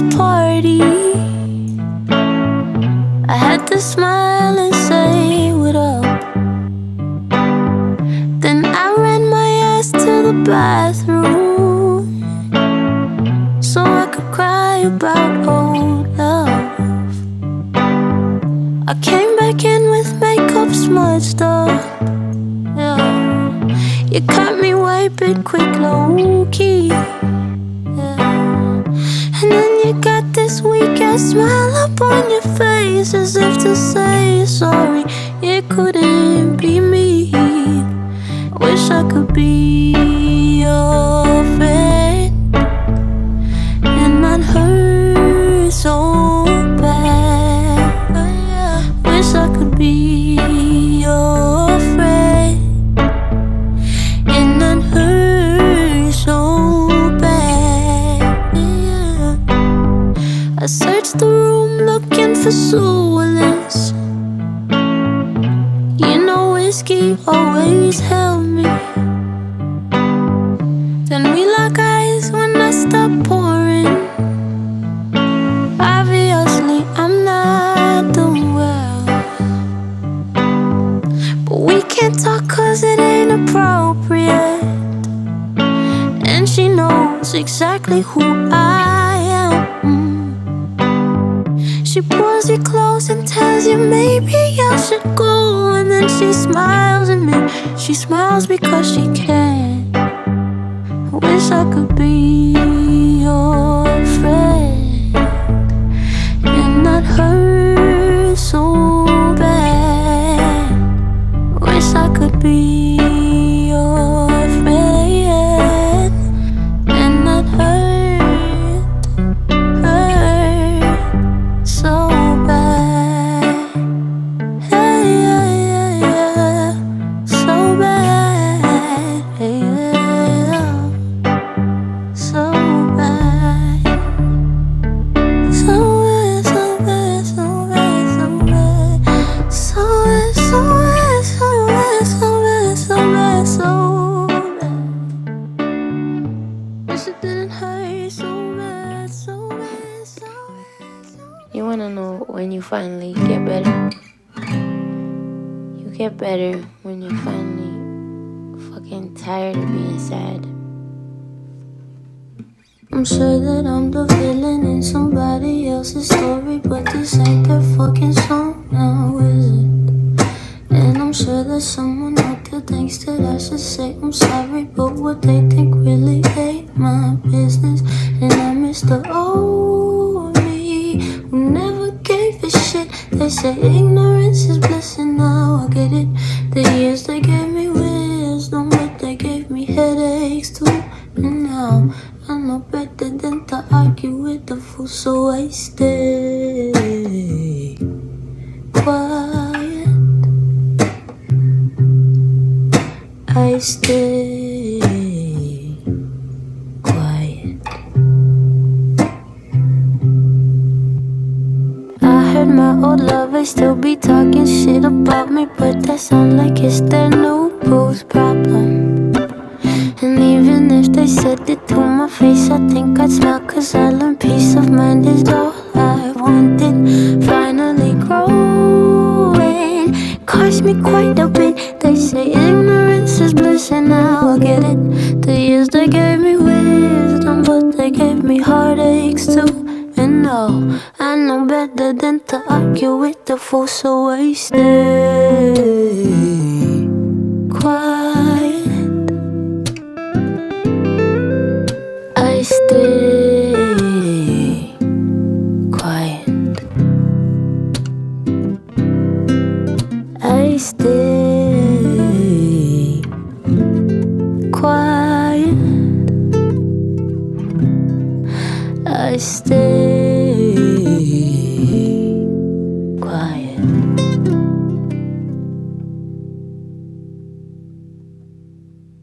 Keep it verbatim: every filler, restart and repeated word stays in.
party. I had to smile and say what up. Then I ran my ass to the bathroom so I could cry about old love. I came back in with makeup smudged up. Yeah. You caught me wiping quick, low key. Yeah. And then you got this weak ass smile up on your face, as if to say sorry, it couldn't be me. I wish I could be your friend and not hurt so bad. Wish I could be your friend and not hurt so bad. I searched the room looking for solace. You know whiskey always held me. Then we lock eyes when I stop pouring. Obviously I'm not doing well, but we can't talk cause it ain't appropriate. And she knows exactly who I am. She pulls you close and tells you maybe I should go. And then she smiles at me. She smiles because she can. I wish I could be your friend and not hurt so bad. Wish I could be your friend and not hurt, hurt so bad. Hey, yeah, yeah, yeah. So bad, hey, yeah. So bad. So bad, so bad, so bad, so bad. So bad, so bad, so bad, so bad, so bad, so bad. Wish it didn't hurt so bad, so bad, so bad, so bad. You wanna know when you finally get better? You get better when you're finally fucking tired of being sad. I'm sure that I'm the villain in somebody else's story, but this ain't their fucking song now, is it? And I'm sure there's someone out there thinks that I should say I'm sorry, but what they think really ain't my business. And I miss the old me who never gave a shit. They say ignorance is bliss, and now I get it. The years they gave me wisdom, but they gave me headaches too. And now I know better than to argue with the fool, so I stay quiet. I stay quiet. I heard my old lovers still be talking shit about me, but that sound like it's their new booze problem. And even if they said it to my face, I think I'd smile, cause I learned peace of mind is all I wanted. Finally growing, cost me quite a bit. They say ignorance is bliss, and now I get it. The years they gave me wisdom, but they gave me heartaches too. And no, I know better than to argue with the fool, so I stay quiet. I stay quiet. I stay quiet. I stay